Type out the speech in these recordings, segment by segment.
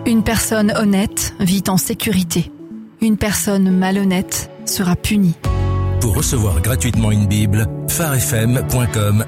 Une personne honnête vit en sécurité. Une personne malhonnête sera punie. Pour recevoir gratuitement une Bible, pharefm.com/Bible.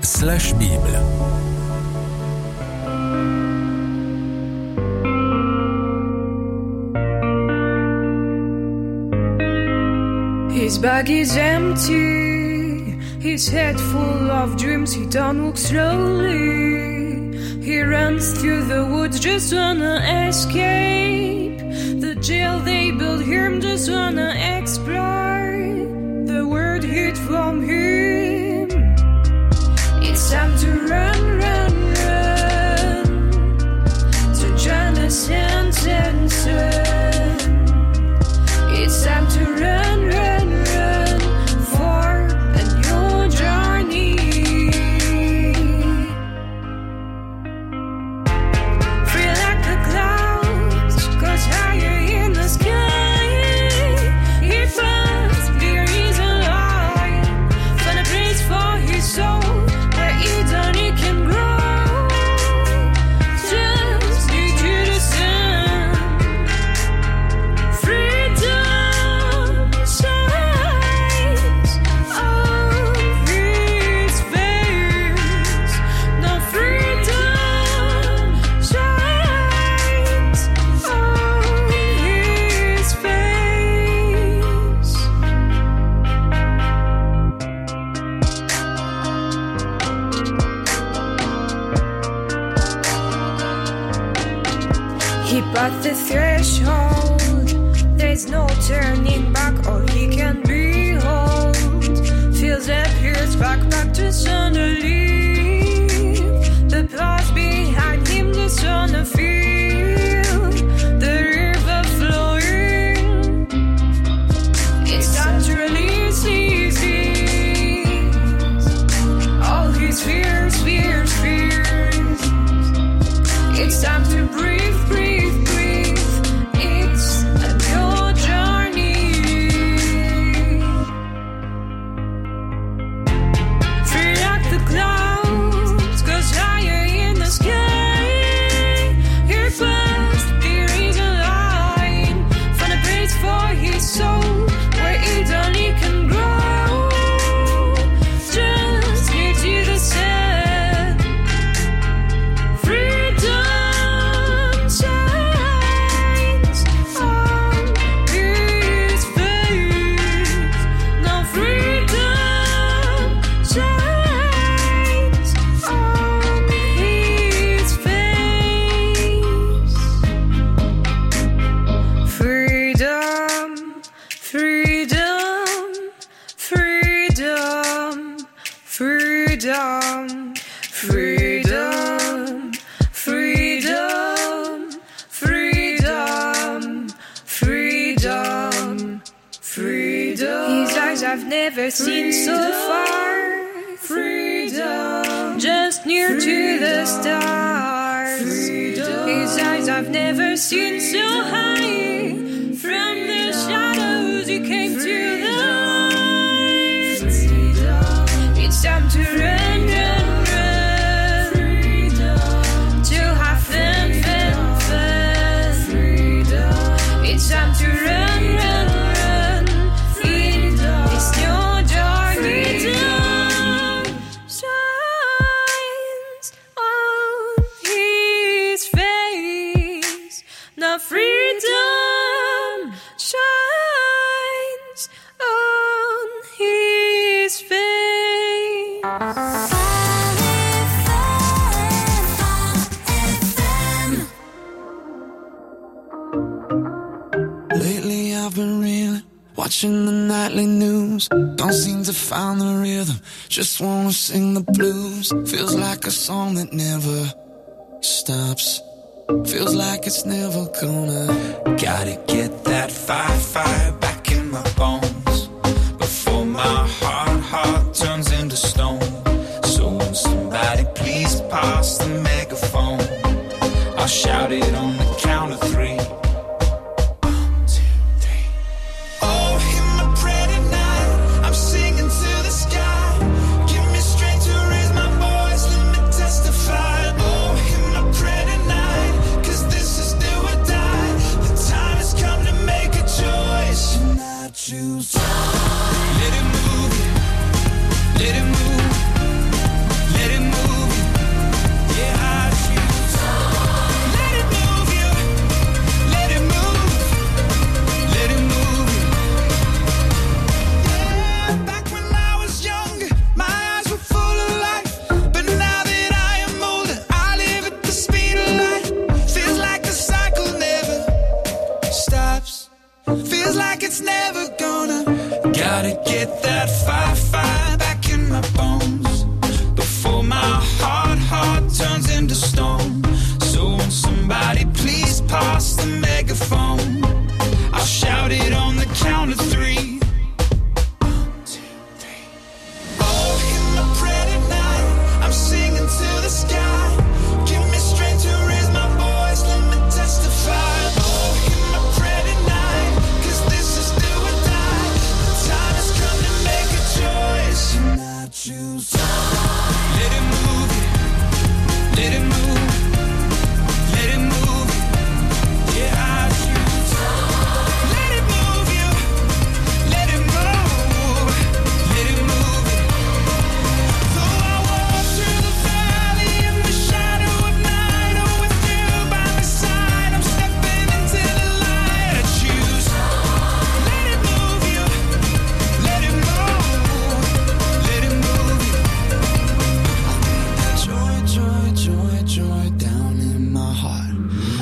His bag is empty, his head full of dreams, he don't walk slowly. He runs through the woods, just wanna escape the jail they built him, just wanna explore the world hid from him. It's time to run, run, run, to join the sentence. It's time to run, run, run for a new journey. Free like the clouds, goes higher in the sky. He finds there is a light, find a place for his soul where eternity can grow. Just lead to the sun. Freedom shines on his face. No, freedom shines on his face. He passed the threshold, there's no turning back, all he can behold. Feels that here's back to suddenly. The past behind him, the sun of feel, the river flowing. It's time to release his fears, all his fears, fears, fears. It's time to breathe, breathe, breathe. It's a new journey. Free like the clouds, goes higher in the sky. Here fast, there is a line. Find a place for his soul where eternity can grow. Just near to the sun. Freedom shines on his face. No, freedom shines on his face. Freedom, freedom, freedom, freedom, freedom, freedom, freedom, freedom, freedom. His eyes I've never seen so far. Freedom, just near to the stars. Freedom. His eyes I've never seen so high. From the shadows he came to the light. It's time to run, run, run. To have fun, fun, fun. It's time to run, run, run. In this new journey. Freedom shines on his face. Now freedom shines on his face. Lately I've been reeling, watching the nightly news. Don't seem to find the rhythm, just wanna sing the blues. Feels like a song that never stops. Feels like it's never gonna. Gotta get that fire back in my bones before my heart turns into stone. So when somebody please pass the megaphone, I'll shout it on the count of three. 1, 2, 3. Oh, hear my prayer tonight, I'm singing to the sky. Give me strength to raise my voice, let me testify. Oh, hear my prayer tonight, 'cause this is do or die.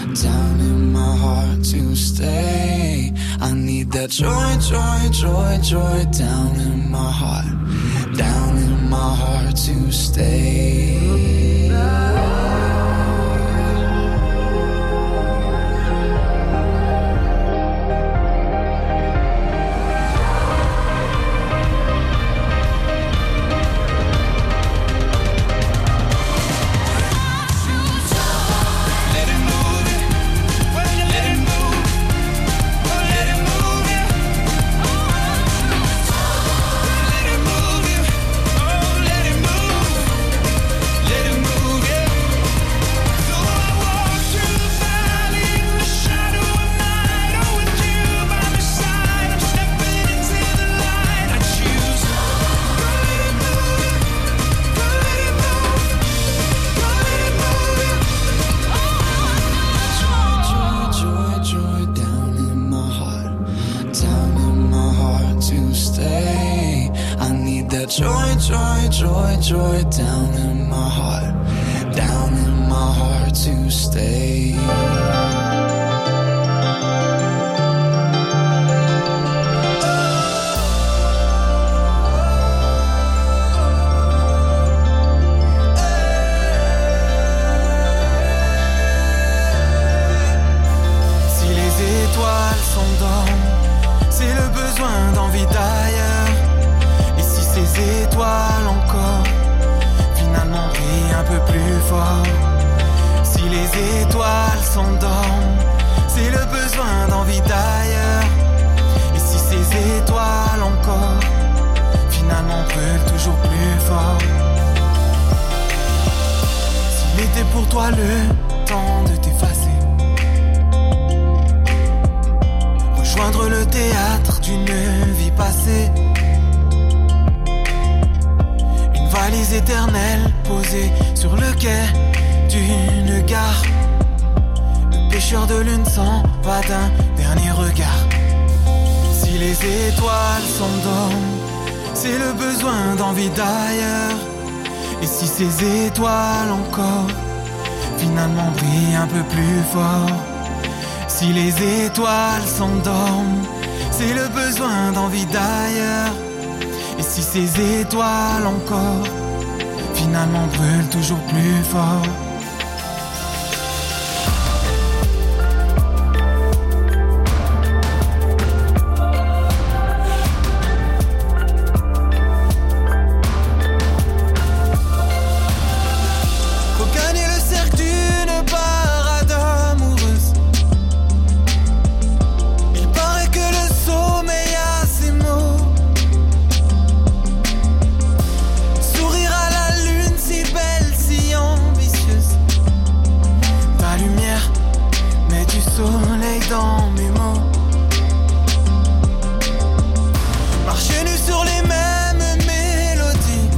down in my heart to stay. I need that joy, joy, joy, joy down in my heart, down in my heart to stay. Joy, joy, joy, joy down in my heart, down in my heart to stay. Si les étoiles s'endorment, c'est le besoin d'envie d'ailleurs. Ces étoiles encore, finalement brillent un peu plus fort. Si les étoiles s'endorment, c'est le besoin d'envie d'ailleurs. Et si ces étoiles encore, finalement brûlent toujours plus fort. S'il était pour toi le temps de t'effacer, rejoindre le théâtre d'une vie passée, valise éternelle posée sur le quai d'une gare. Le pêcheur de lune s'en va d'un dernier regard. Si les étoiles s'endorment, c'est le besoin d'envie d'ailleurs. Et si ces étoiles encore, finalement brillent un peu plus fort. Si les étoiles s'endorment, c'est le besoin d'envie d'ailleurs. Et si ces étoiles encore, finalement brûlent toujours plus fort. Faut gagner le cercle d'une parade amoureuse. Il paraît que le sommeil a ses mots. Soleil dans mes mots. Marcher nu sur les mêmes mélodies.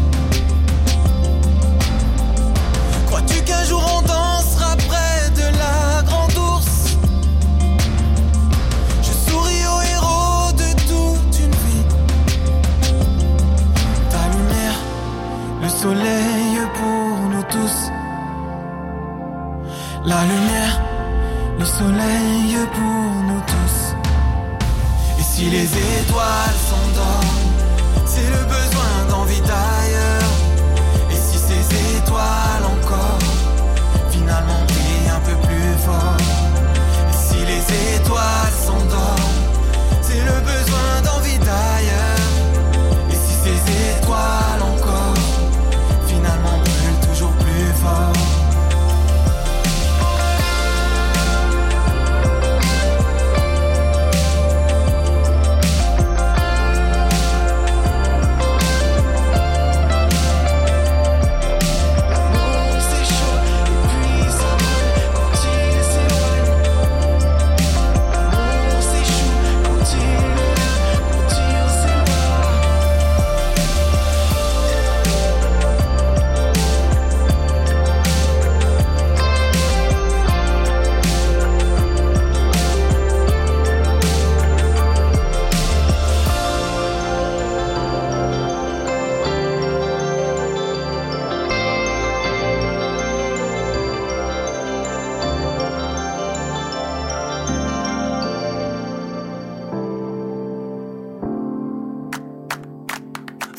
Crois-tu qu'un jour on dansera près de la grande ours? Je souris aux héros de toute une vie. Ta lumière, le soleil pour nous tous. La lumière, le soleil pour nous tous. Et si les étoiles s'endorment, c'est le besoin d'envie d'ailleurs. Et si ces étoiles encore, finalement brillent un peu plus fort. Et si les étoiles s'endorment, c'est le besoin d'envie d'ailleurs. Et si ces étoiles encore, finalement brûlent toujours plus fort.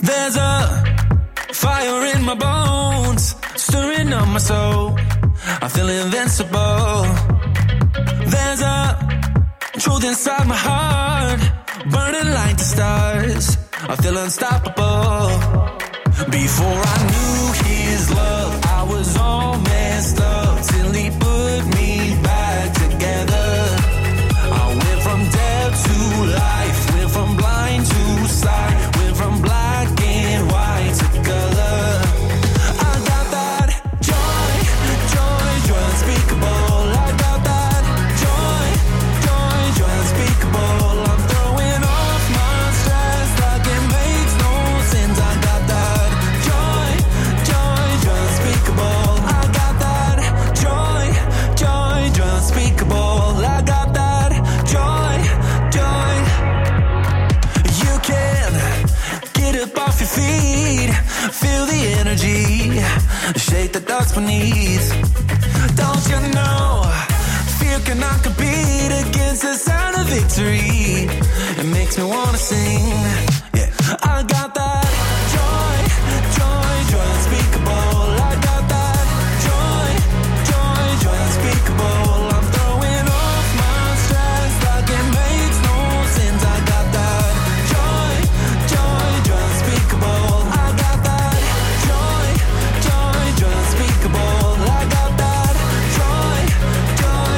There's a fire in my bones, stirring up my soul. I feel invincible. There's a truth inside my heart, burning like the stars. I feel unstoppable. Before I knew his love, I was all messed up till he put me back together. I went from dead to life, went from blind to sight, went from black and white to color. I got that joy, joy, joy unspeakable. I got that joy, joy, joy unspeakable. I'm throwing off my stress like it makes no sense. I got that joy, joy, joy unspeakable. I got that joy, joy, joy unspeakable. I got that joy, joy. You can get up off your feet, feel the energy, shake the dust beneath. Don't you know, fear cannot compete against the sound of victory. It makes me wanna sing. Yeah, I got that joy, joy, joy unspeakable. I got that joy, joy, joy unspeakable. I'm throwing off my stress like it makes no sense. I got that joy, joy, joy unspeakable. I got that joy, joy, joy unspeakable. I got that joy, joy.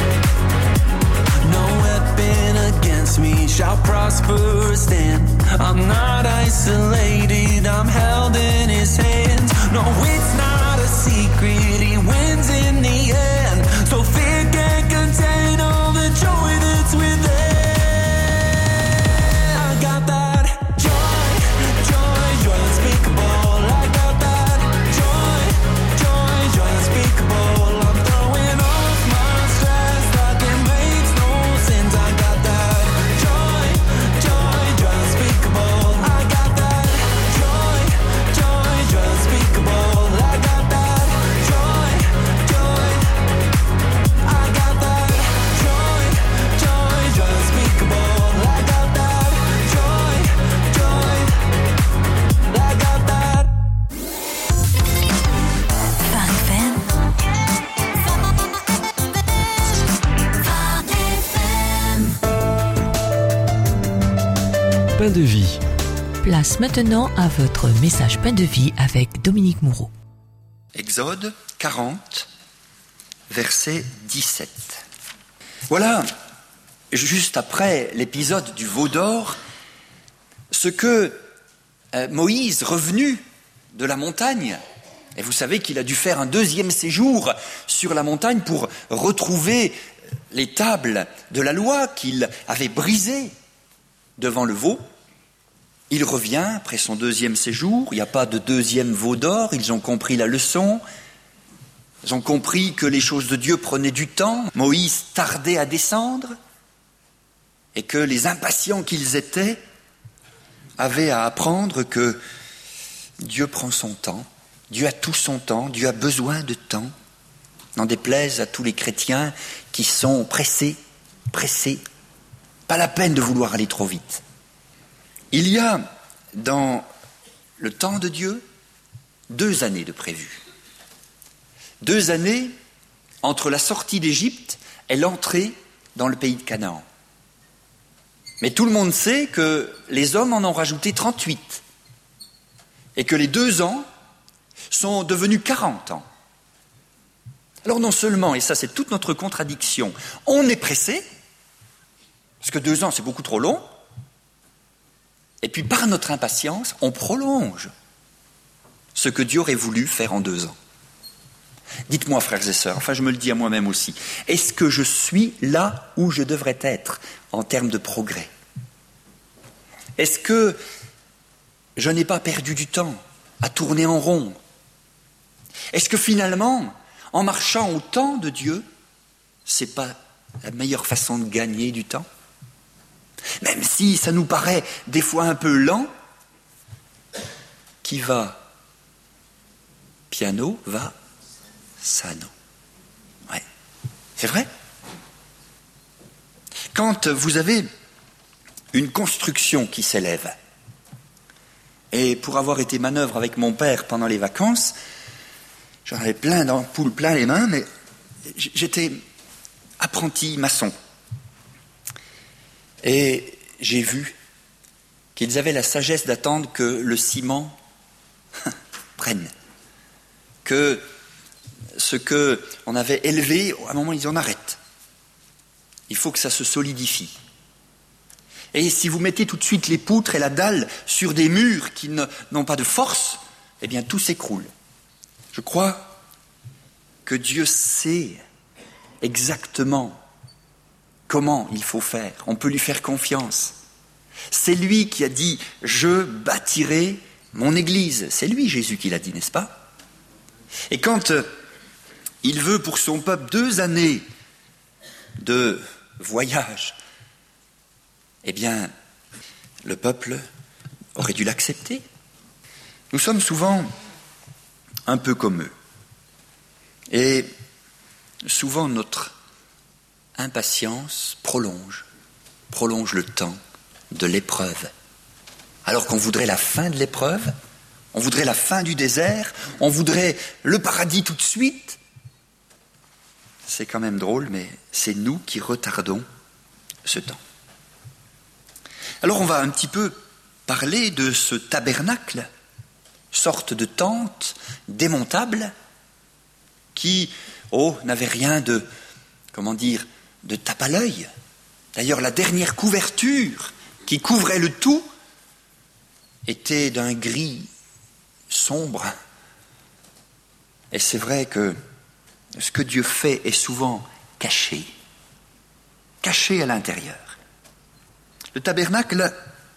No weapon against me shall prosper or stand. I'm not isolated, I'm held in his hands. No, it's not a secret, he wins in the end. So fear can't contain all the joy that's within. I got that joy, joy, joy unspeakable. I got that joy, joy, joy unspeakable. I'm throwing off my stress like it makes no sense. I got that joy, joy, joy unspeakable. I got that joy, joy, joy unspeakable. I got that joy, joy. I got that joy, joy, joy unspeakable. I got that joy, joy. I got that. Phare FM. Pain de vie. Place maintenant à votre message Pain de vie avec Dominique Moureau. Exode 40, verset 17. Voilà, juste après l'épisode du veau d'or, ce que Moïse, revenu de la montagne, et vous savez qu'il a dû faire un deuxième séjour sur la montagne pour retrouver les tables de la loi qu'il avait brisées devant le veau. Il revient après son deuxième séjour, il n'y a pas de deuxième veau d'or, ils ont compris la leçon, ils ont compris que les choses de Dieu prenaient du temps, Moïse tardait à descendre, et que les impatients qu'ils étaient avaient à apprendre que Dieu prend son temps, Dieu a tout son temps, Dieu a besoin de temps, n'en déplaise à tous les chrétiens qui sont pressés, pas la peine de vouloir aller trop vite. Il y a dans le temps de Dieu 2 années de prévu. 2 années entre la sortie d'Égypte et l'entrée dans le pays de Canaan. Mais tout le monde sait que les hommes en ont rajouté 38 et que les 2 ans sont devenus 40 ans. Alors non seulement, et ça c'est toute notre contradiction, on est pressé, parce que 2 ans c'est beaucoup trop long, et puis par notre impatience, on prolonge ce que Dieu aurait voulu faire en 2 ans. Dites-moi, frères et sœurs, enfin je me le dis à moi-même aussi, est-ce que je suis là où je devrais être en termes de progrès? Est-ce que je n'ai pas perdu du temps à tourner en rond? Est-ce que finalement, en marchant au temps de Dieu, c'est pas la meilleure façon de gagner du temps? Même si ça nous paraît des fois un peu lent, qui va piano va sano. Ouais, c'est vrai. Quand vous avez une construction qui s'élève Et pour avoir été manœuvre avec mon père pendant les vacances, j'en avais plein d'ampoules, plein les mains, mais j'étais apprenti maçon. Et j'ai vu qu'ils avaient la sagesse d'attendre que le ciment prenne. Que ce qu'on avait élevé, à un moment, ils en arrêtent. Il faut que ça se solidifie. Et si vous mettez tout de suite les poutres et la dalle sur des murs qui n'ont pas de force, eh bien tout s'écroule. Je crois que Dieu sait exactement comment il faut faire. On peut lui faire confiance. C'est lui qui a dit « Je bâtirai mon église ». C'est lui, Jésus, qui l'a dit, n'est-ce pas? Et quand il veut pour son peuple 2 années de voyage, eh bien, le peuple aurait dû l'accepter. Nous sommes souvent un peu comme eux. Et souvent notre impatience prolonge le temps de l'épreuve. Alors qu'on voudrait la fin de l'épreuve, on voudrait la fin du désert, on voudrait le paradis tout de suite. C'est quand même drôle, mais c'est nous qui retardons ce temps. Alors on va un petit peu parler de ce tabernacle, sorte de tente démontable, qui, n'avait rien de tape à l'œil. D'ailleurs, la dernière couverture qui couvrait le tout était d'un gris sombre. Et c'est vrai que ce que Dieu fait est souvent caché à l'intérieur. Le tabernacle,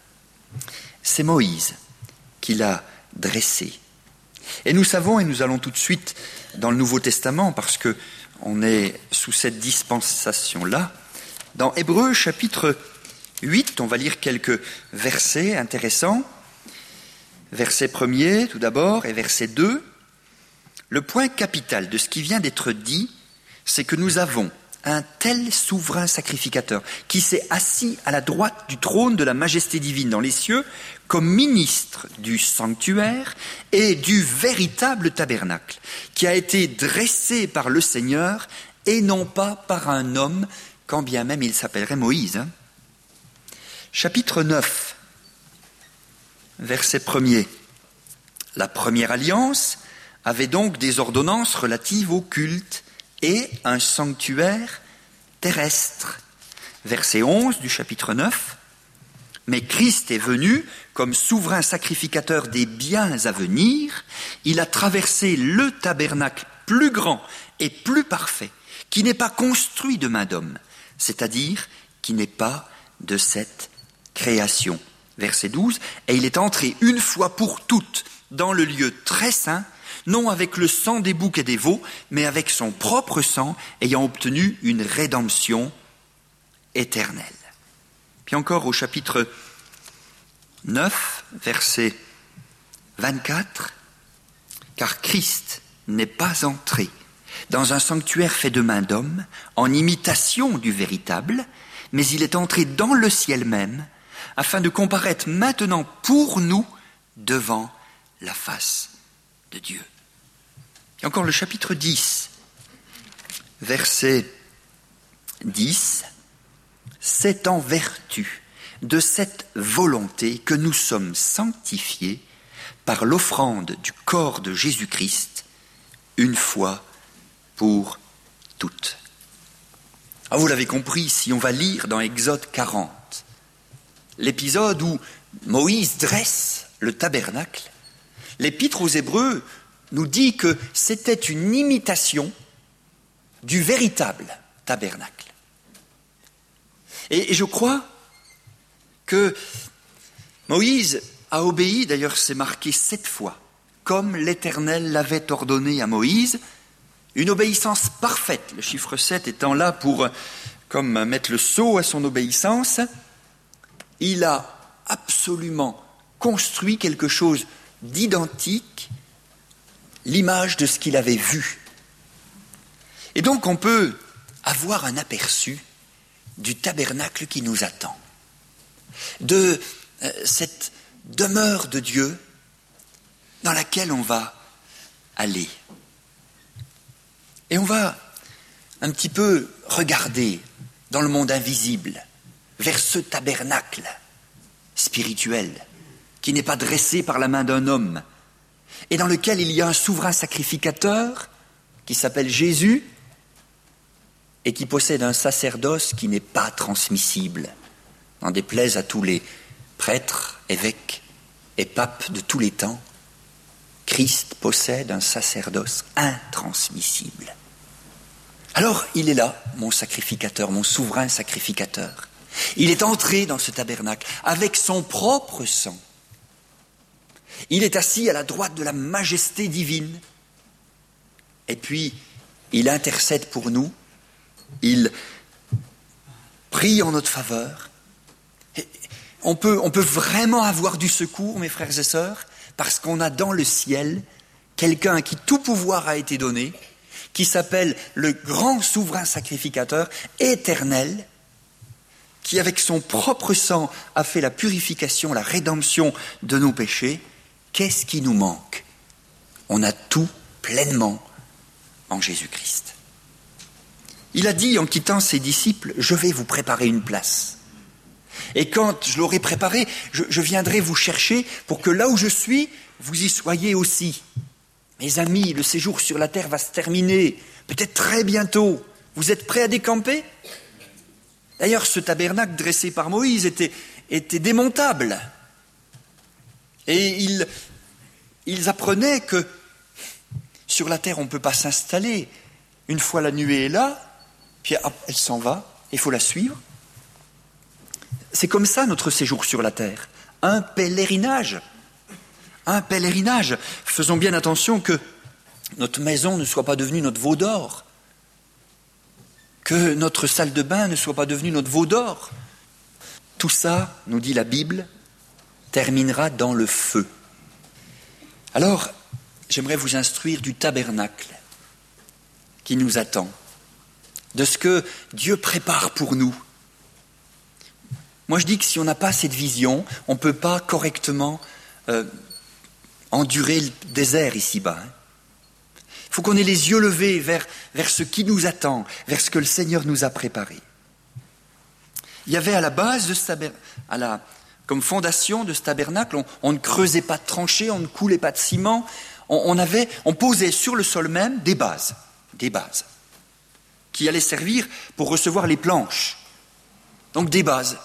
c'est Moïse qui l'a dressé. Et nous savons, et nous allons tout de suite dans le Nouveau Testament, parce qu'on est sous cette dispensation-là, dans Hébreux chapitre 8, on va lire quelques versets intéressants. Verset 1er tout d'abord et verset 2. Le point capital de ce qui vient d'être dit, c'est que nous avons un tel souverain sacrificateur qui s'est assis à la droite du trône de la majesté divine dans les cieux comme ministre du sanctuaire et du véritable tabernacle qui a été dressé par le Seigneur et non pas par un homme, quand bien même il s'appellerait Moïse. Chapitre 9, verset 1er. La première alliance avait donc des ordonnances relatives au culte et un sanctuaire terrestre. Verset 11 du chapitre 9. Mais Christ est venu comme souverain sacrificateur des biens à venir. Il a traversé le tabernacle plus grand et plus parfait, qui n'est pas construit de main d'homme, c'est-à-dire qui n'est pas de cette création. Verset 12. Et il est entré une fois pour toutes dans le lieu très saint, non avec le sang des boucs et des veaux, mais avec son propre sang, ayant obtenu une rédemption éternelle. Puis encore au chapitre 9, verset 24, « Car Christ n'est pas entré dans un sanctuaire fait de main d'homme, en imitation du véritable, mais il est entré dans le ciel même, afin de comparaître maintenant pour nous devant la face de Dieu. » Et encore le chapitre 10, verset 10, « C'est en vertu de cette volonté que nous sommes sanctifiés par l'offrande du corps de Jésus-Christ, une fois pour toutes. » Alors vous l'avez compris, si on va lire dans Exode 40, l'épisode où Moïse dresse le tabernacle, l'Épître aux Hébreux nous dit que c'était une imitation du véritable tabernacle. Et je crois que Moïse a obéi, d'ailleurs c'est marqué 7 fois, comme l'Éternel l'avait ordonné à Moïse, une obéissance parfaite, le chiffre 7 étant là pour comme mettre le sceau à son obéissance. Il a absolument construit quelque chose d'identique, l'image de ce qu'il avait vu. Et donc on peut avoir un aperçu du tabernacle qui nous attend, de cette demeure de Dieu dans laquelle on va aller. Et on va un petit peu regarder dans le monde invisible, vers ce tabernacle spirituel qui n'est pas dressé par la main d'un homme et dans lequel il y a un souverain sacrificateur qui s'appelle Jésus et qui possède un sacerdoce qui n'est pas transmissible, n'en déplaise à tous les prêtres, évêques et papes de tous les temps. Christ possède un sacerdoce intransmissible. Alors il est là, mon sacrificateur, mon souverain sacrificateur. Il est entré dans ce tabernacle avec son propre sang. Il est assis à la droite de la majesté divine. Et puis, il intercède pour nous. Il prie en notre faveur. Et on peut vraiment avoir du secours, mes frères et sœurs, parce qu'on a dans le ciel quelqu'un à qui tout pouvoir a été donné, qui s'appelle le grand souverain sacrificateur éternel, qui avec son propre sang a fait la purification, la rédemption de nos péchés. Qu'est-ce qui nous manque? On a tout pleinement en Jésus-Christ. Il a dit en quittant ses disciples, je vais vous préparer une place. Et quand je l'aurai préparée, je viendrai vous chercher pour que là où je suis, vous y soyez aussi. Mes amis, le séjour sur la terre va se terminer, peut-être très bientôt. Vous êtes prêts à décamper? D'ailleurs, ce tabernacle dressé par Moïse était démontable. Et ils apprenaient que sur la terre, on ne peut pas s'installer. Une fois la nuée est là, puis elle s'en va, il faut la suivre. C'est comme ça notre séjour sur la terre, un pèlerinage. Un pèlerinage. Faisons bien attention que notre maison ne soit pas devenue notre veau d'or, que notre salle de bain ne soit pas devenue notre veau d'or. Tout ça, nous dit la Bible, terminera dans le feu. Alors, j'aimerais vous instruire du tabernacle qui nous attend, de ce que Dieu prépare pour nous. Moi, je dis que si on n'a pas cette vision, on ne peut pas correctement endurer le désert ici-bas. Il faut qu'on ait les yeux levés vers ce qui nous attend, vers ce que le Seigneur nous a préparé. Il y avait à la base de ce tabernacle, comme fondation de ce tabernacle, on ne creusait pas de tranchées, on ne coulait pas de ciment, on posait sur le sol même des bases, qui allaient servir pour recevoir les planches. Donc des bases.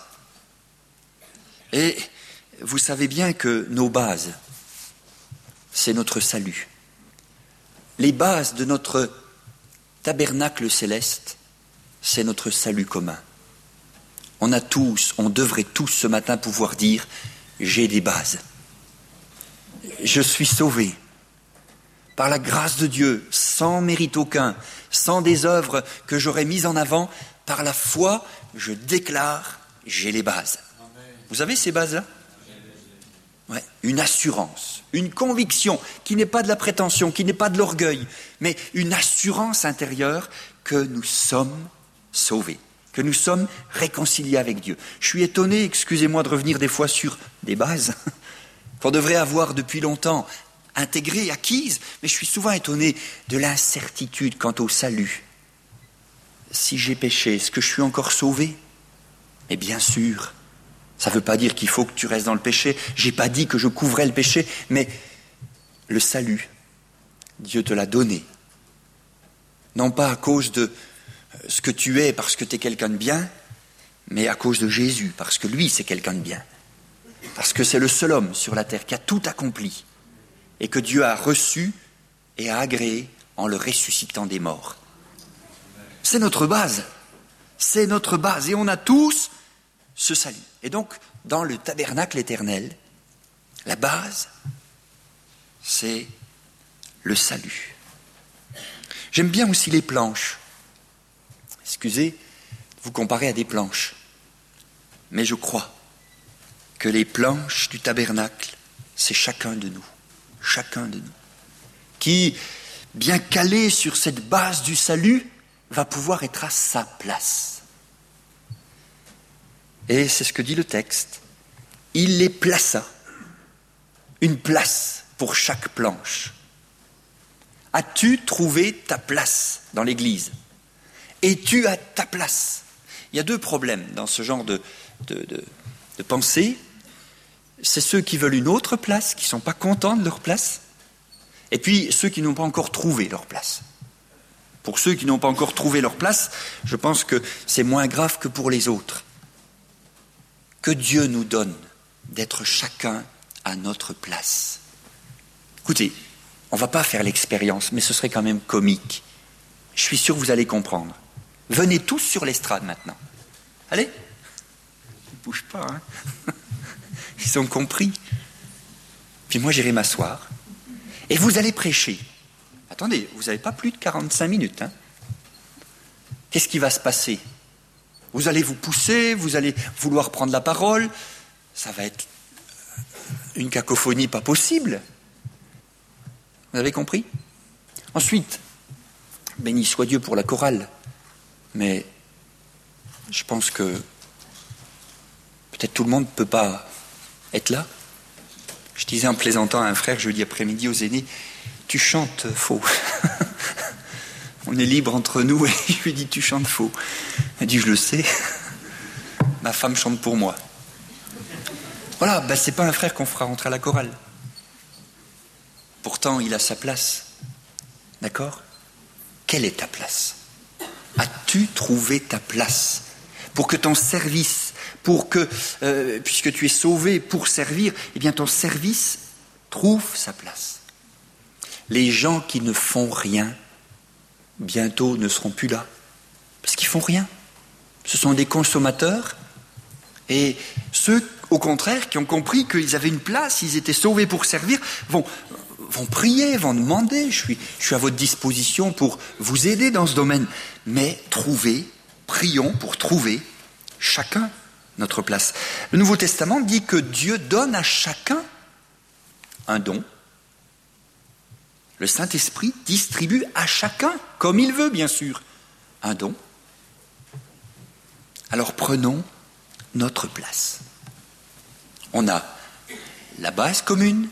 Et vous savez bien que nos bases, c'est notre salut. Les bases de notre tabernacle céleste, c'est notre salut commun. On devrait tous ce matin pouvoir dire « j'ai des bases ». Je suis sauvé par la grâce de Dieu, sans mérite aucun, sans des œuvres que j'aurais mises en avant. Par la foi, je déclare « j'ai les bases ». Vous avez ces bases-là ? Ouais, une assurance, une conviction qui n'est pas de la prétention, qui n'est pas de l'orgueil, mais une assurance intérieure que nous sommes sauvés, que nous sommes réconciliés avec Dieu. Je suis étonné, excusez-moi de revenir des fois sur des bases qu'on devrait avoir depuis longtemps intégrées, acquises, mais je suis souvent étonné de l'incertitude quant au salut. Si j'ai péché, est-ce que je suis encore sauvé? Mais bien sûr. Ça ne veut pas dire qu'il faut que tu restes dans le péché. Je n'ai pas dit que je couvrais le péché, mais le salut, Dieu te l'a donné. Non pas à cause de ce que tu es parce que tu es quelqu'un de bien, mais à cause de Jésus, parce que lui, c'est quelqu'un de bien. Parce que c'est le seul homme sur la terre qui a tout accompli et que Dieu a reçu et a agréé en le ressuscitant des morts. C'est notre base. C'est notre base. Et on a tous ce salut. Et donc, dans le tabernacle éternel, la base, c'est le salut. J'aime bien aussi les planches. Excusez de vous comparer à des planches. Mais je crois que les planches du tabernacle, c'est chacun de nous. Chacun de nous. Qui, bien calé sur cette base du salut, va pouvoir être à sa place. Et c'est ce que dit le texte. Il les plaça. Une place pour chaque planche. As-tu trouvé ta place dans l'Église? Es-tu à ta place? Il y a deux problèmes dans ce genre de pensée. C'est ceux qui veulent une autre place, qui ne sont pas contents de leur place, et puis ceux qui n'ont pas encore trouvé leur place. Pour ceux qui n'ont pas encore trouvé leur place, je pense que c'est moins grave que pour les autres. Que Dieu nous donne d'être chacun à notre place. Écoutez, on ne va pas faire l'expérience, mais ce serait quand même comique. Je suis sûr que vous allez comprendre. Venez tous sur l'estrade maintenant. Allez, ils ne bougent pas, hein. Ils ont compris. Puis moi, j'irai m'asseoir. Et vous allez prêcher. Attendez, vous n'avez pas plus de 45 minutes. Hein. Qu'est-ce qui va se passer? Vous allez vous pousser, vous allez vouloir prendre la parole. Ça va être une cacophonie pas possible. Vous avez compris? Ensuite, béni soit Dieu pour la chorale. Mais je pense que peut-être tout le monde ne peut pas être là. Je disais en plaisantant à un frère jeudi après-midi aux aînés, tu chantes faux. On est libre entre nous et je lui dis, tu chantes faux. Elle dit, je le sais. Ma femme chante pour moi. Voilà, c'est pas un frère qu'on fera rentrer à la chorale. Pourtant, il a sa place. D'accord? Quelle est ta place? As-tu trouvé ta place? Pour que ton service, puisque tu es sauvé pour servir, eh bien ton service trouve sa place. Les gens qui ne font rien, bientôt ne seront plus là. Parce qu'ils font rien. Ce sont des consommateurs. Et ceux, au contraire, qui ont compris qu'ils avaient une place, ils étaient sauvés pour servir, vont prier, vont demander. Je suis à votre disposition pour vous aider dans ce domaine. Mais prions pour trouver chacun notre place. Le Nouveau Testament dit que Dieu donne à chacun un don. Le Saint-Esprit distribue à chacun, comme il veut bien sûr, un don. Alors prenons notre place. On a la base commune,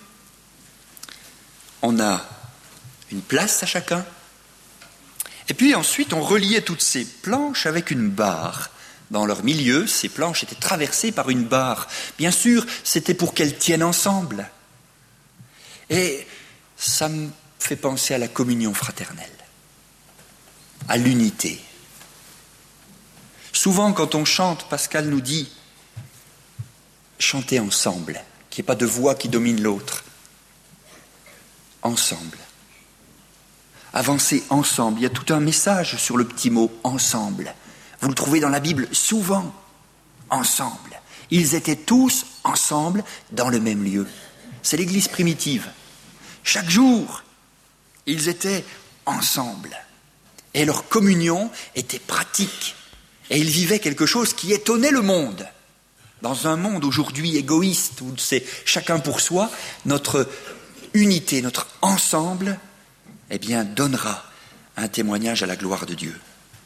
on a une place à chacun, et puis ensuite on reliait toutes ces planches avec une barre. Dans leur milieu, ces planches étaient traversées par une barre. Bien sûr, c'était pour qu'elles tiennent ensemble. Et ça me fait penser à la communion fraternelle, à l'unité. Souvent, quand on chante, Pascal nous dit « chantez ensemble », qu'il n'y ait pas de voix qui domine l'autre. Ensemble. Avancez ensemble. Il y a tout un message sur le petit mot « ensemble ». Vous le trouvez dans la Bible souvent, ensemble. Ils étaient tous ensemble dans le même lieu. C'est l'Église primitive. Chaque jour, ils étaient ensemble. Et leur communion était pratique. Et ils vivaient quelque chose qui étonnait le monde. Dans un monde aujourd'hui égoïste, où c'est chacun pour soi, notre unité, notre ensemble, eh bien, donnera un témoignage à la gloire de Dieu.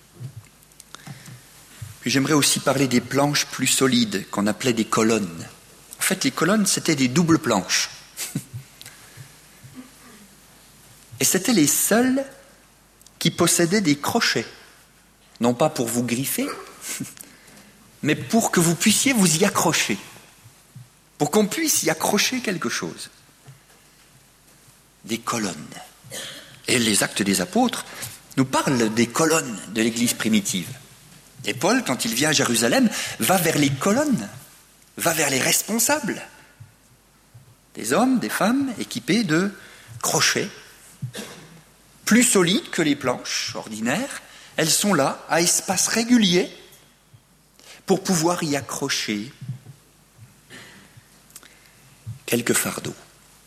Puis j'aimerais aussi parler des planches plus solides, qu'on appelait des colonnes. En fait, les colonnes, c'était des doubles planches. Et c'était les seules qui possédaient des crochets. Non pas pour vous griffer, mais pour que vous puissiez vous y accrocher. Pour qu'on puisse y accrocher quelque chose. Des colonnes. Et les Actes des Apôtres nous parlent des colonnes de l'Église primitive. Et Paul, quand il vient à Jérusalem, va vers les colonnes, va vers les responsables. Des hommes, des femmes équipés de crochets, plus solides que les planches ordinaires. Elles sont là, à espace régulier, pour pouvoir y accrocher quelques fardeaux.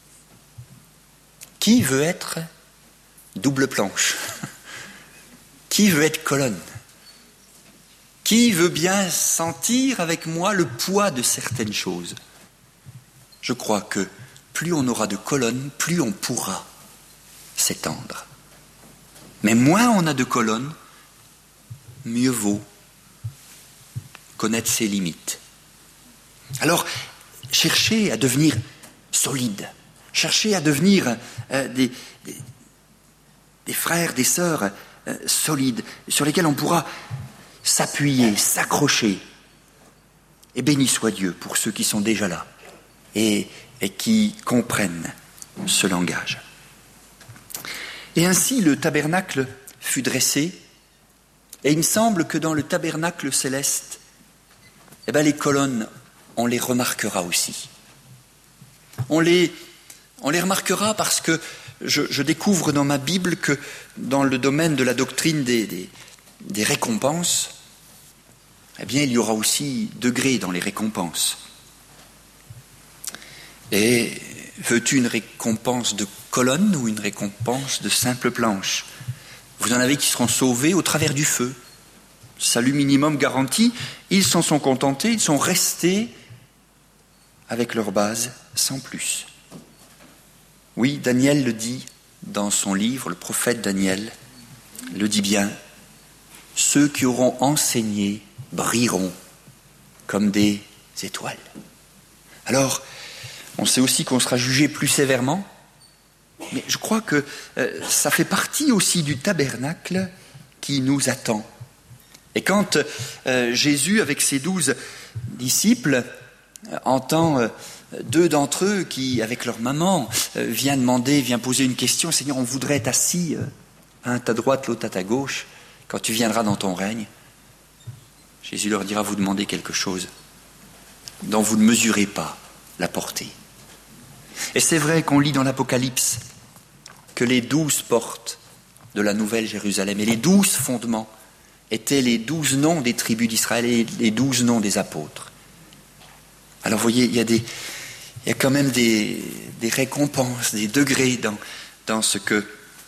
Qui veut être double planche? Qui veut être colonne? Qui veut bien sentir avec moi le poids de certaines choses? Je crois que plus on aura de colonnes, plus on pourra s'étendre. Mais moins on a de colonnes, mieux vaut connaître ses limites. Alors, cherchez à devenir solide. chercher à devenir des frères, des sœurs solides, sur lesquels on pourra s'appuyer, s'accrocher. Et béni soit Dieu pour ceux qui sont déjà là et qui comprennent ce langage. Et ainsi le tabernacle fut dressé, et il me semble que dans le tabernacle céleste, les colonnes, on les remarquera aussi. On les remarquera parce que je découvre dans ma Bible que dans le domaine de la doctrine des récompenses, il y aura aussi degrés dans les récompenses. Et veux-tu une récompense de colonne ou une récompense de simple planche? Vous en avez qui seront sauvés au travers du feu. Salut minimum garanti, ils s'en sont contentés, ils sont restés avec leur base sans plus. Oui, Daniel le dit dans son livre, le prophète Daniel le dit bien, ceux qui auront enseigné brilleront comme des étoiles. Alors, on sait aussi qu'on sera jugé plus sévèrement, mais je crois que ça fait partie aussi du tabernacle qui nous attend. Et quand Jésus, avec ses 12 disciples, entend 2 d'entre eux qui, avec leur maman, vient poser une question, « Seigneur, on voudrait être assis, un à ta droite, l'autre à ta gauche, quand tu viendras dans ton règne. » Jésus leur dira, vous demandez quelque chose dont vous ne mesurez pas la portée. Et c'est vrai qu'on lit dans l'Apocalypse que les 12 portes de la Nouvelle Jérusalem et les 12 fondements étaient les 12 noms des tribus d'Israël et les 12 noms des apôtres. Alors vous voyez, il y a quand même des récompenses, des degrés dans ce que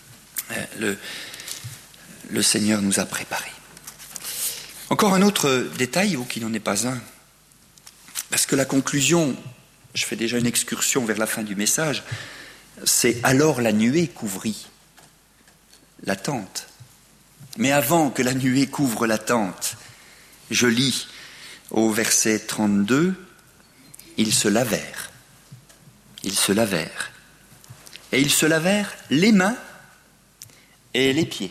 le Seigneur nous a préparé. Encore un autre détail, ou qui n'en est pas un, parce que la conclusion, je fais déjà une excursion vers la fin du message, c'est « alors la nuée couvrit la tente ». Mais avant que la nuée couvre la tente, je lis au verset 32, « Ils se lavèrent. Ils se lavèrent. Et ils se lavèrent les mains et les pieds. »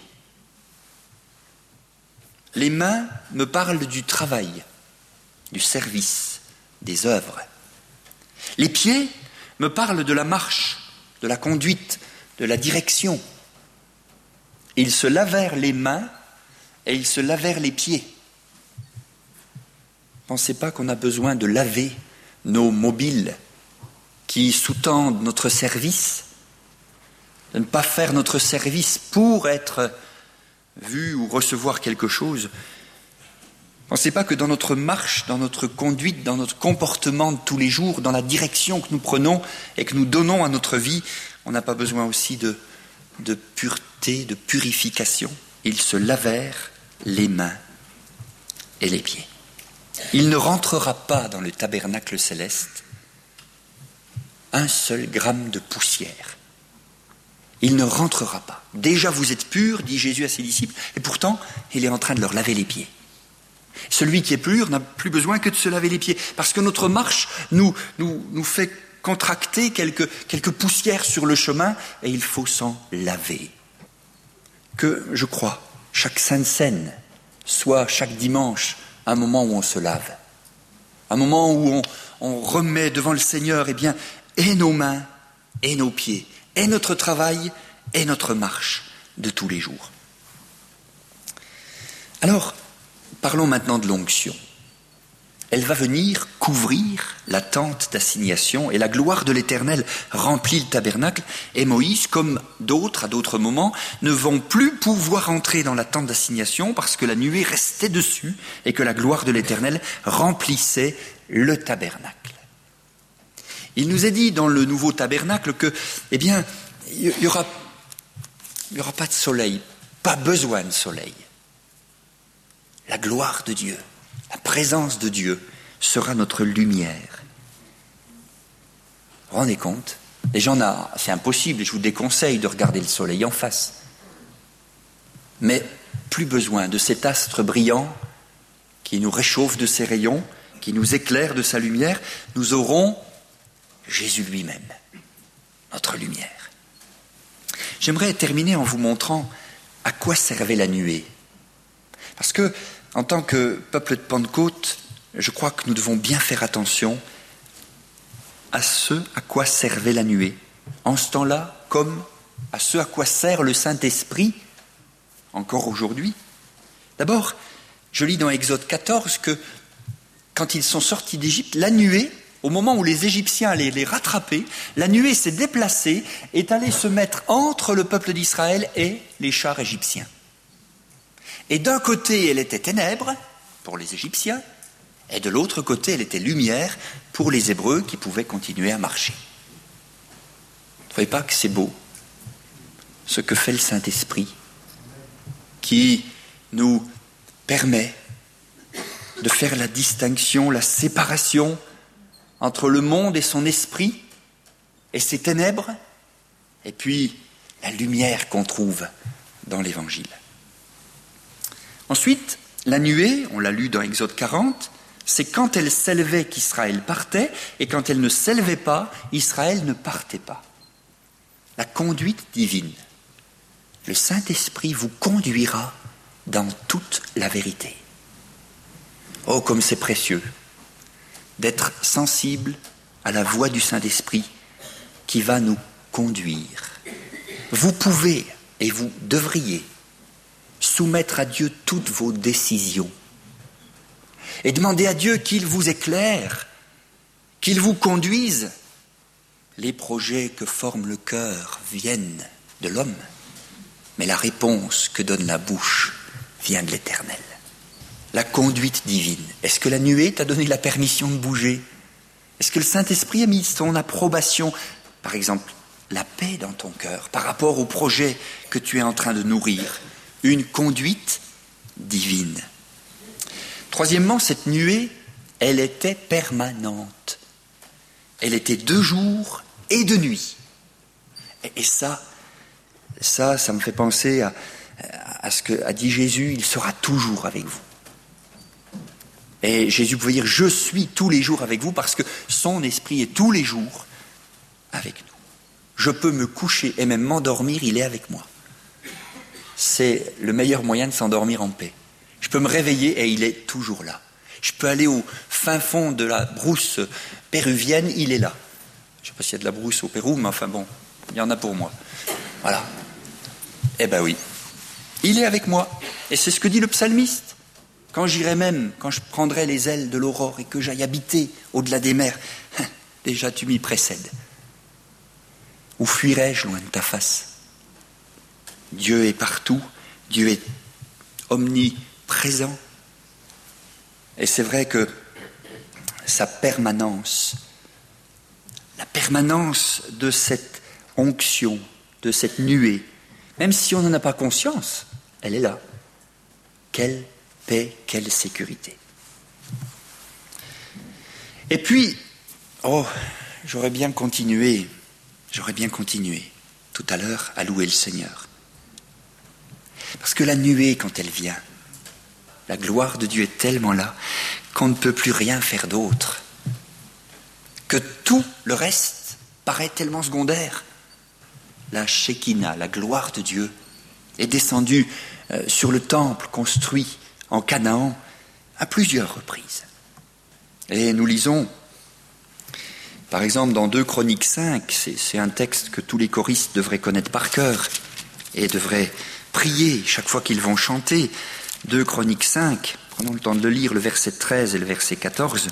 Les mains me parlent du travail, du service, des œuvres. Les pieds me parlent de la marche, de la conduite, de la direction. Ils se lavèrent les mains et ils se lavèrent les pieds. Pensez pas qu'on a besoin de laver nos mobiles qui sous-tendent notre service, de ne pas faire notre service pour être vu ou recevoir quelque chose. Pensez pas que dans notre marche, dans notre conduite, dans notre comportement de tous les jours, dans la direction que nous prenons et que nous donnons à notre vie, on n'a pas besoin aussi de pureté, de purification. Ils se lavèrent les mains et les pieds. Il ne rentrera pas dans le tabernacle céleste un seul gramme de poussière. Il ne rentrera pas. Déjà vous êtes purs, dit Jésus à ses disciples, et pourtant il est en train de leur laver les pieds. Celui qui est pur n'a plus besoin que de se laver les pieds, parce que notre marche nous fait contracter quelques poussières sur le chemin, et il faut s'en laver. Que, je crois, chaque Sainte Seine soit chaque dimanche un moment où on se lave, un moment où on remet devant le Seigneur et nos mains et nos pieds, et notre travail et notre marche de tous les jours. Alors, parlons maintenant de l'onction. Elle va venir couvrir la tente d'assignation et la gloire de l'Éternel remplit le tabernacle et Moïse, comme d'autres à d'autres moments, ne vont plus pouvoir entrer dans la tente d'assignation parce que la nuée restait dessus et que la gloire de l'Éternel remplissait le tabernacle. Il nous est dit dans le nouveau tabernacle que, il y aura pas de soleil, pas besoin de soleil. La gloire de Dieu, la présence de Dieu sera notre lumière. Vous vous rendez compte? Les gens, c'est impossible, je vous déconseille de regarder le soleil en face. Mais plus besoin de cet astre brillant qui nous réchauffe de ses rayons, qui nous éclaire de sa lumière, nous aurons Jésus lui-même. notre lumière. J'aimerais terminer en vous montrant à quoi servait la nuée. Parce que, en tant que peuple de Pentecôte, je crois que nous devons bien faire attention à ce à quoi servait la nuée. En ce temps-là, comme à ce à quoi sert le Saint-Esprit, encore aujourd'hui. D'abord, je lis dans Exode 14 que quand ils sont sortis d'Égypte, la nuée, au moment où les Égyptiens allaient les rattraper, la nuée s'est déplacée et est allée se mettre entre le peuple d'Israël et les chars égyptiens. Et d'un côté, elle était ténèbres pour les Égyptiens, et de l'autre côté, elle était lumière pour les Hébreux qui pouvaient continuer à marcher. Vous ne trouvez pas que c'est beau, ce que fait le Saint-Esprit, qui nous permet de faire la distinction, la séparation entre le monde et son esprit, et ses ténèbres, et puis la lumière qu'on trouve dans l'Évangile. Ensuite, la nuée, on l'a lu dans Exode 40, c'est quand elle s'élevait qu'Israël partait, et quand elle ne s'élevait pas, Israël ne partait pas. La conduite divine. Le Saint-Esprit vous conduira dans toute la vérité. Oh, comme c'est précieux d'être sensible à la voix du Saint-Esprit qui va nous conduire. Vous pouvez et vous devriez soumettre à Dieu toutes vos décisions et demander à Dieu qu'il vous éclaire, qu'il vous conduise. Les projets que forme le cœur viennent de l'homme, mais la réponse que donne la bouche vient de l'Éternel. La conduite divine. Est-ce que la nuée t'a donné la permission de bouger? Est-ce que le Saint-Esprit a mis son approbation, par exemple, la paix dans ton cœur par rapport au projet que tu es en train de nourrir? Une conduite divine. Troisièmement, cette nuée, elle était permanente. Elle était de jour et de nuit. Et ça me fait penser à ce qu'a dit Jésus, il sera toujours avec vous. Et Jésus pouvait dire, je suis tous les jours avec vous parce que son esprit est tous les jours avec nous. Je peux me coucher et même m'endormir, il est avec moi. C'est le meilleur moyen de s'endormir en paix. Je peux me réveiller et il est toujours là. Je peux aller au fin fond de la brousse péruvienne, il est là. Je ne sais pas s'il y a de la brousse au Pérou, mais enfin bon, il y en a pour moi. Voilà. Eh ben oui, il est avec moi. Et c'est ce que dit le psalmiste. Quand j'irai même, quand je prendrai les ailes de l'aurore et que j'aille habiter au-delà des mers, déjà tu m'y précèdes. Où fuirai-je loin de ta face? Dieu est partout, Dieu est omniprésent. Et c'est vrai que sa permanence, la permanence de cette onction, de cette nuée, même si on n'en a pas conscience, elle est là. Quelle paix, quelle sécurité. Et puis, j'aurais bien continué tout à l'heure à louer le Seigneur. Parce que la nuée, quand elle vient, la gloire de Dieu est tellement là qu'on ne peut plus rien faire d'autre. Que tout le reste paraît tellement secondaire. La Shekinah, la gloire de Dieu, est descendue sur le temple construit en Canaan à plusieurs reprises. Et nous lisons, par exemple, dans 2 Chroniques 5, c'est un texte que tous les choristes devraient connaître par cœur et devraient prier chaque fois qu'ils vont chanter. 2 Chroniques 5, prenons le temps de le lire, le verset 13 et le verset 14.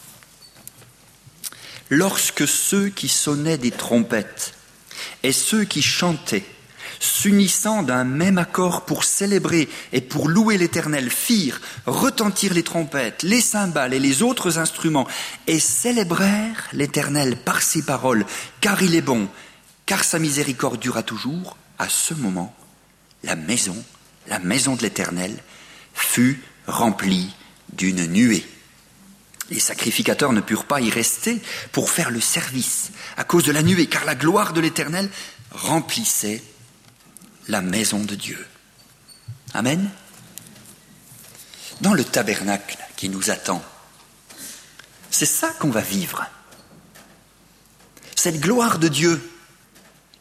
« Lorsque ceux qui sonnaient des trompettes et ceux qui chantaient, s'unissant d'un même accord pour célébrer et pour louer l'Éternel, firent retentir les trompettes, les cymbales et les autres instruments, et célébrèrent l'Éternel par ses paroles, car il est bon, car sa miséricorde dura toujours, à ce moment, la maison de l'Éternel, fut remplie d'une nuée. Les sacrificateurs ne purent pas y rester pour faire le service à cause de la nuée, car la gloire de l'Éternel remplissait la maison de Dieu. Amen. Dans le tabernacle qui nous attend, c'est ça qu'on va vivre. Cette gloire de Dieu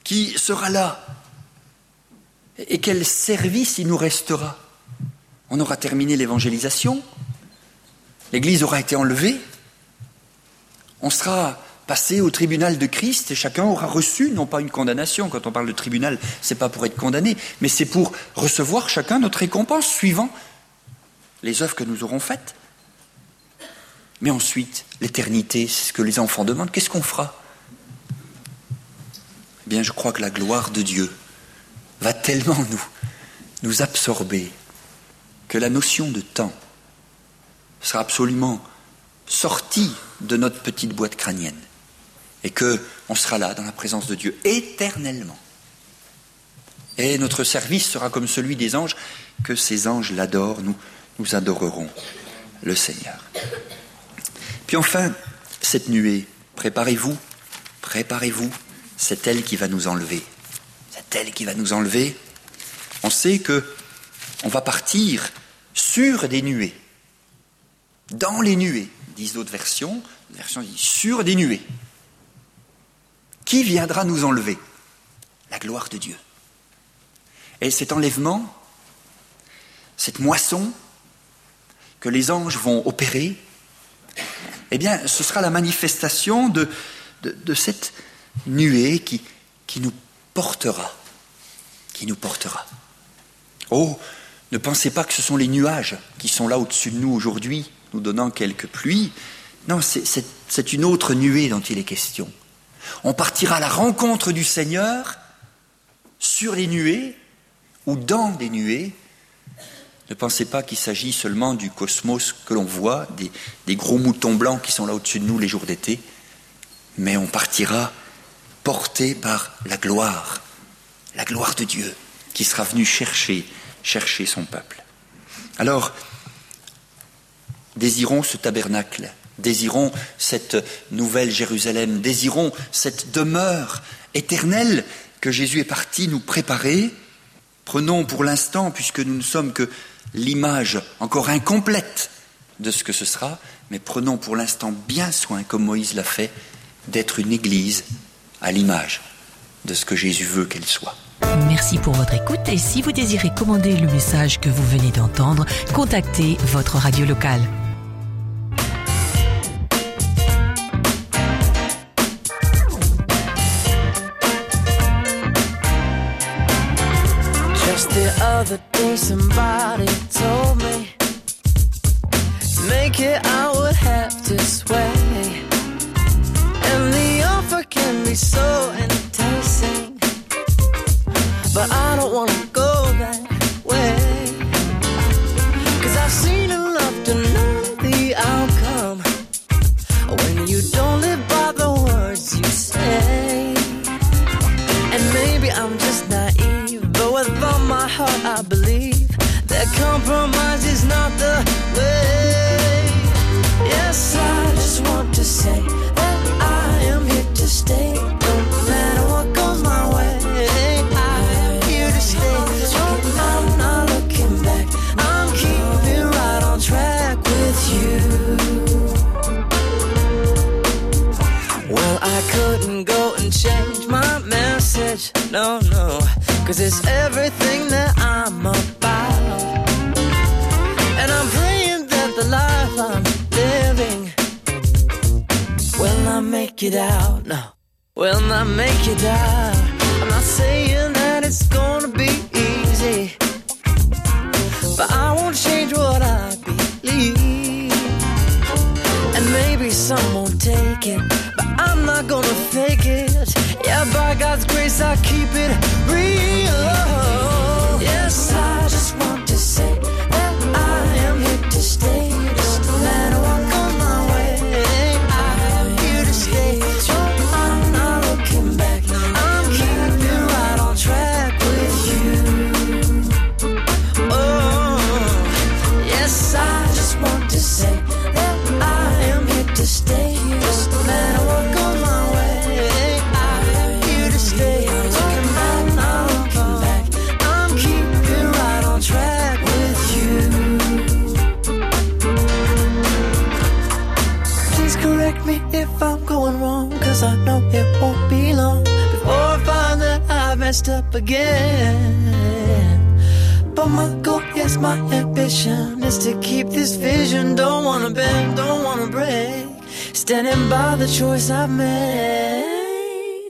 qui sera là? Et quel service il nous restera? On aura terminé l'évangélisation, l'Église aura été enlevée, on sera passé au tribunal de Christ et chacun aura reçu, non pas une condamnation, quand on parle de tribunal, c'est pas pour être condamné, mais c'est pour recevoir chacun notre récompense suivant les œuvres que nous aurons faites. Mais ensuite, l'éternité, c'est ce que les enfants demandent, qu'est-ce qu'on fera? Eh bien, je crois que la gloire de Dieu va tellement nous absorber que la notion de temps sera absolument sortie de notre petite boîte crânienne et qu'on sera là dans la présence de Dieu éternellement. Et notre service sera comme celui des anges, que ces anges l'adorent, nous adorerons le Seigneur. Puis enfin, cette nuée, préparez-vous, c'est elle qui va nous enlever. C'est elle qui va nous enlever. On sait qu'on va partir sur des nuées, dans les nuées, disent d'autres versions. La version dit sur des nuées. Qui viendra nous enlever? La gloire de Dieu. Et cet enlèvement, cette moisson que les anges vont opérer, eh bien, ce sera la manifestation de cette nuée qui nous portera. Qui nous portera. Oh, ne pensez pas que ce sont les nuages qui sont là au-dessus de nous aujourd'hui, nous donnant quelques pluies. Non, c'est une autre nuée dont il est question. On partira à la rencontre du Seigneur sur les nuées ou dans des nuées. Ne pensez pas qu'il s'agit seulement du cosmos que l'on voit, des gros moutons blancs qui sont là au-dessus de nous les jours d'été, mais on partira porté par la gloire de Dieu qui sera venu chercher son peuple. Alors, désirons ce tabernacle, désirons cette nouvelle Jérusalem, désirons cette demeure éternelle que Jésus est parti nous préparer. Prenons pour l'instant, puisque nous ne sommes que l'image encore incomplète de ce que ce sera, mais prenons pour l'instant bien soin, comme Moïse l'a fait, d'être une église à l'image de ce que Jésus veut qu'elle soit. Merci pour votre écoute et si vous désirez commander le message que vous venez d'entendre, contactez votre radio locale. Just the other day somebody told me to make it I would have to sway, and the offer can be so enticing, but I don't want to go that way, 'cause I've seen enough to know the outcome when you don't live by the words you say. And maybe I'm just naive, but with all my heart I believe that compromise is not the way. Yes, I just want to say that I am here to stay, no matter what goes my way. I'm here to stay, so I'm not looking back. I'm keeping right on track with you. Well, I couldn't go and change my message, no, 'cause it's everything that I'm about. And I'm praying that the life I'm living will not make it out, no, will not make it out. I'm not saying that it's gonna be easy, but I won't change what I believe. And maybe some won't take it, but I'm not gonna fake it. Yeah, by God's grace I keep it real. Yes, I just want to say that I am here to stay, just no matter what goes my way. I'm here to stay, so I'm not looking back. I'm keeping right on track with you. Oh, yes, I just want to say that I am here to stay, just no matter what goes my way. I'm here to stay, so I'm not looking back. I'm keeping right on track with you. Please correct me if I'm going wrong, 'cause I know it won't be long before I find that messed up again. But my goal, yes, my ambition is to keep this vision. Don't wanna bend, don't wanna break. Standing by the choice I've made.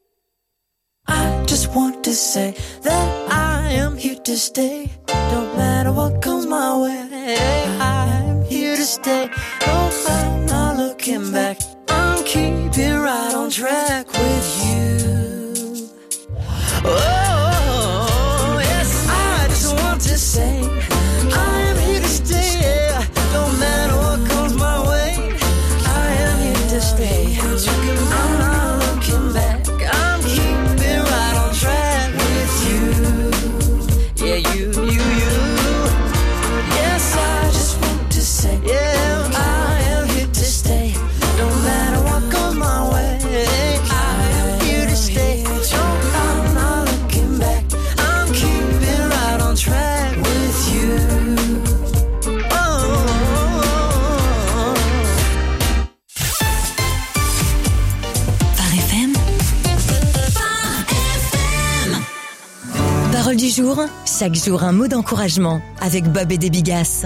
I just want to say that I am here to stay. Don't matter what comes my way, I'm here to stay. No, I'm not looking back. I'm keeping right on track with you. Oh, yes, I just want to say I am here to stay. No matter what comes my way, I am here to stay. I'm not looking back. I'm keeping right on track with you. Yeah, you. Yes, I just want to say, yeah, I am here to stay. No matter what goes my way, I am here to stay. No, I'm not looking back. I'm keeping right on track with you. Phare FM. Parole du jour, chaque jour un mot d'encouragement avec Bob et des Bigasses.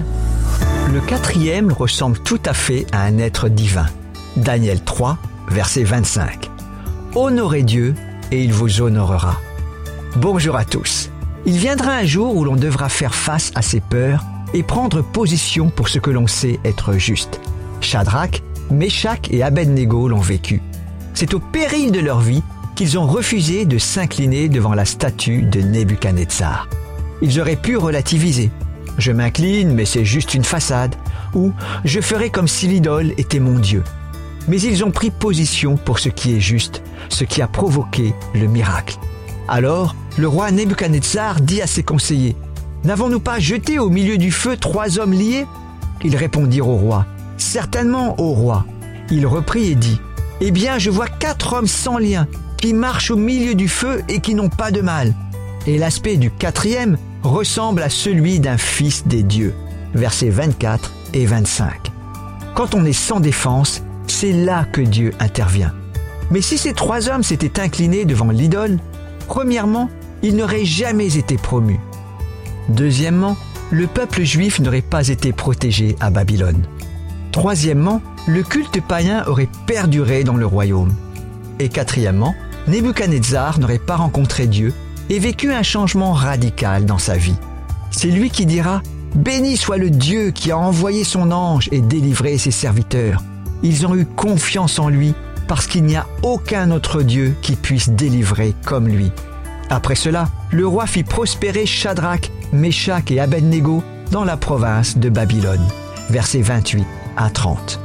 Le 4e ressemble tout à fait à un être divin. Daniel 3, verset 25. Honorez Dieu et il vous honorera. Bonjour à tous. Il viendra un jour où l'on devra faire face à ses peurs et prendre position pour ce que l'on sait être juste. Shadrach, Meshach et Abednego l'ont vécu. C'est au péril de leur vie qu'ils ont refusé de s'incliner devant la statue de Nebuchadnezzar. Ils auraient pu relativiser. Je m'incline, mais c'est juste une façade. Ou je ferai comme si l'idole était mon Dieu. Mais ils ont pris position pour ce qui est juste, ce qui a provoqué le miracle. Alors, le roi Nebuchadnezzar dit à ses conseillers, « N'avons-nous pas jeté au milieu du feu 3 hommes liés ?» Ils répondirent au roi, « Certainement, ô roi. » Il reprit et dit, « Eh bien, je vois 4 hommes sans lien, qui marchent au milieu du feu et qui n'ont pas de mal. » Et l'aspect du 4e ressemble à celui d'un fils des dieux. Versets 24 et 25. Quand on est sans défense, c'est là que Dieu intervient. Mais si ces 3 hommes s'étaient inclinés devant l'idole, premièrement, ils n'auraient jamais été promus. Deuxièmement, le peuple juif n'aurait pas été protégé à Babylone. Troisièmement, le culte païen aurait perduré dans le royaume. Et quatrièmement, Nebuchadnezzar n'aurait pas rencontré Dieu et vécu un changement radical dans sa vie. C'est lui qui dira « Béni soit le Dieu qui a envoyé son ange et délivré ses serviteurs. Ils ont eu confiance en lui parce qu'il n'y a aucun autre Dieu qui puisse délivrer comme lui. » Après cela, le roi fit prospérer Shadrach, Meshach et Abednego dans la province de Babylone. Versets 28 à 30.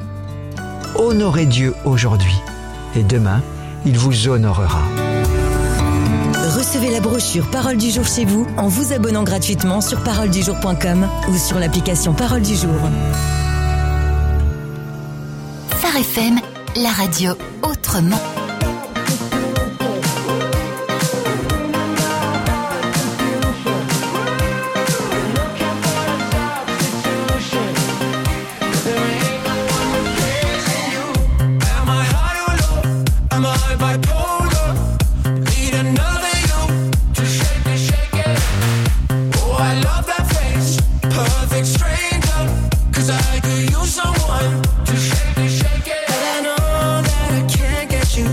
Honorez Dieu aujourd'hui et demain, il vous honorera. Recevez la brochure Parole du jour chez vous en vous abonnant gratuitement sur paroledujour.com ou sur l'application Parole du jour. Phare FM, la radio autrement. Someone to shake it, but I know that I can't get you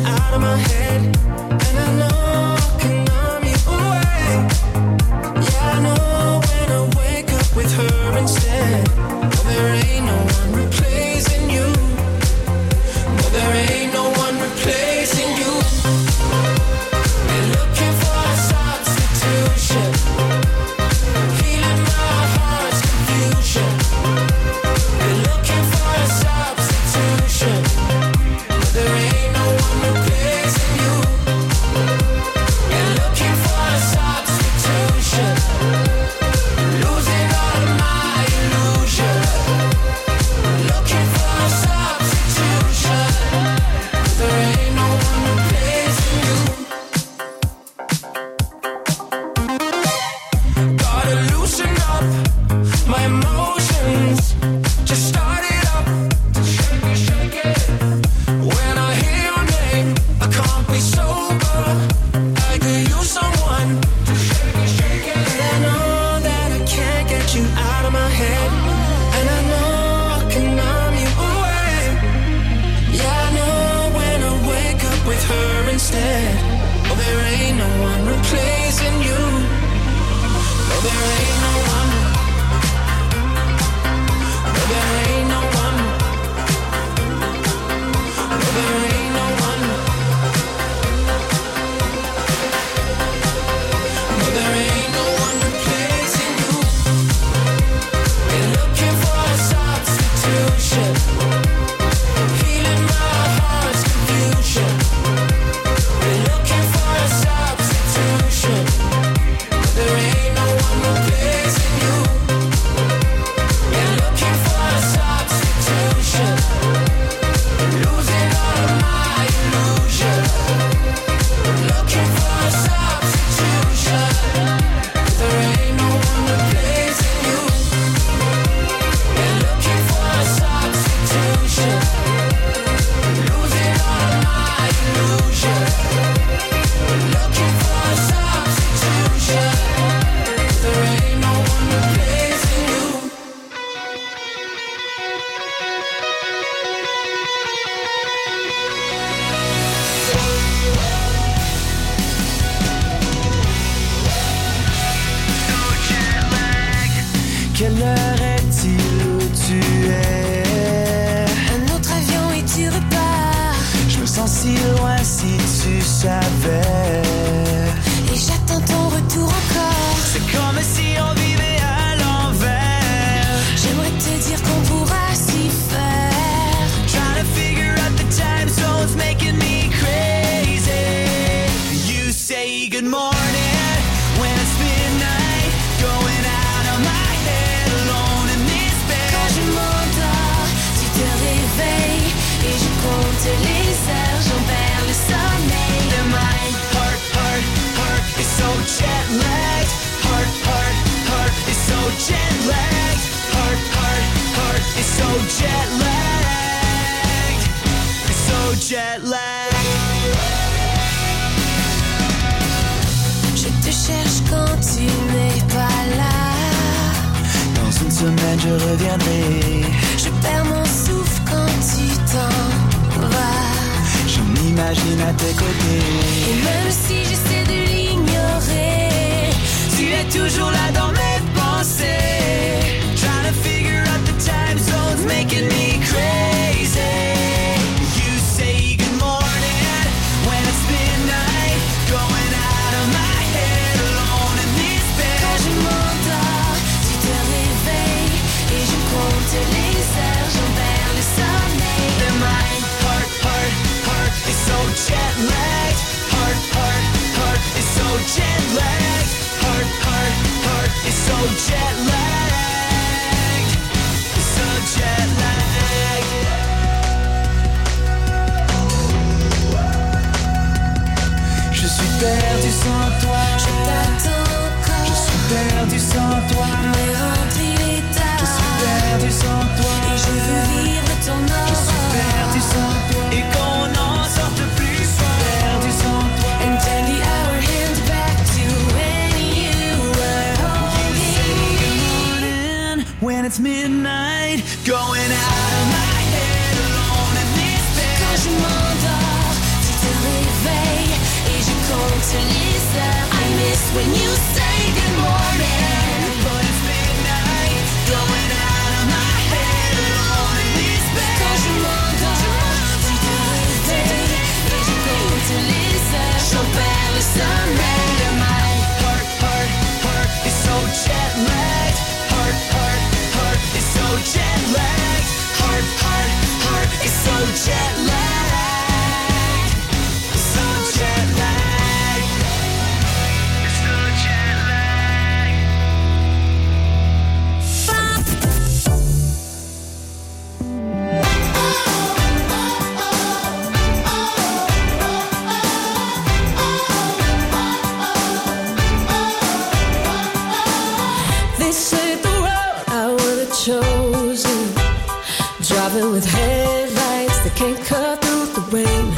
there ain't no one. No, there ain't no one. No, there ain't no one. No, there ain't no one replacing you. We're looking for a substitution, healing my heart's confusion. We're looking for a substitution. There ain't no one replacing you. We're looking for a substitution, losing all of my illusion. Looking for a substitution. There ain't no one replacing you. We're looking for a substitution, losing all of my illusion. Looking for a substitution. There ain't no one replacing you. Quelle heure est-il où tu es? Un autre avion et tu repars. Je me sens si loin si tu savais. Et j'attends ton retour encore. C'est comme si on vivait à l'envers. J'aimerais te dire qu'on pourra s'y faire. Trying to figure out the time zones making me crazy. You say good morning when it's midnight. Going out of my head alone in this bed. Quand je m'endors, tu te réveilles. Et je compte les heures, j'en perds le sommeil. The mind, heart, heart, heart is so jet lagged. Heart, heart, heart is so jet lagged. Heart, heart, heart is so jet lagged. It's so jet lagged. Je te cherche quand tu n'es pas là. Dans une semaine je reviendrai. Je perds mon souffle quand tu t'en vas. Je m'imagine à tes côtés. Et même si j'essaie de l'ignorer, Tu es toujours là dans mes pensées. Trying to figure out the time zones making me crazy. You say good morning when it's midnight. Going out of my head alone in this bed. quand je m'endors, tu te réveilles. Et je compte les heures, j'en perds le sommeil. The mind, heart, heart, heart is so jet lagged. Heart, heart, heart is so jet lagged. Heart, heart, heart is so jet lagged. It's so jet lagged. Je suis perdu sans toi. Je t'attends encore. Je suis perdu sans toi. Mais rentre, il est tard. Je suis perdu sans toi. Et je veux vivre ton Je suis aurore. perdu sans toi. Et qu'on n'en sorte plus fort. Perdu sans toi. And gently our hands back to when you were holding. When it's midnight, going out of my head alone in this Quand bed. je m'endors, tu te réveilles. Et je compte les heures. I miss when you say good morning. But it's midnight, going out of my head alone in this bed. Quand je m'endors, tu te réveilles. Et je compte les heures. J'en perds le sommeil. The mind, heart, heart, heart is so jet lagged. Heart, heart, heart is so jet lagged. Heart, heart, heart is so jet lagged. So jet lagged. It's so jet lagged. This ain't the road I would've chosen. Driving with headlights that can't cut through the rain.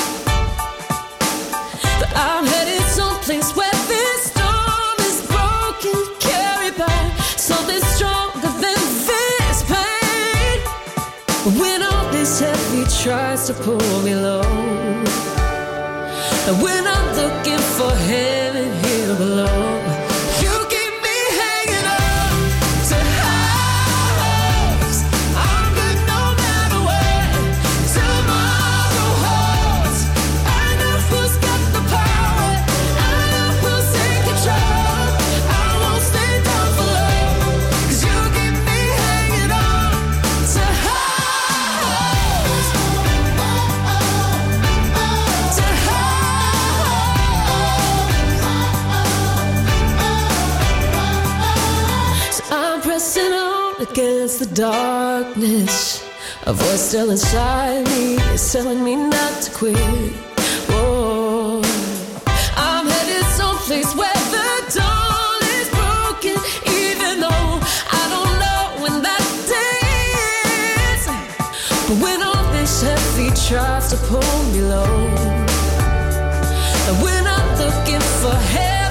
But I'm headed someplace where this storm is broken, carried by something stronger than this pain. When all this heavy tries to pull me low, and when I'm looking for heaven here below, you keep me against the darkness. A voice still inside me is telling me not to quit. Whoa. I'm headed someplace where the dawn is broken, even though I don't know when that day is. But when all this heavy tries to pull me low, and when I'm looking for help,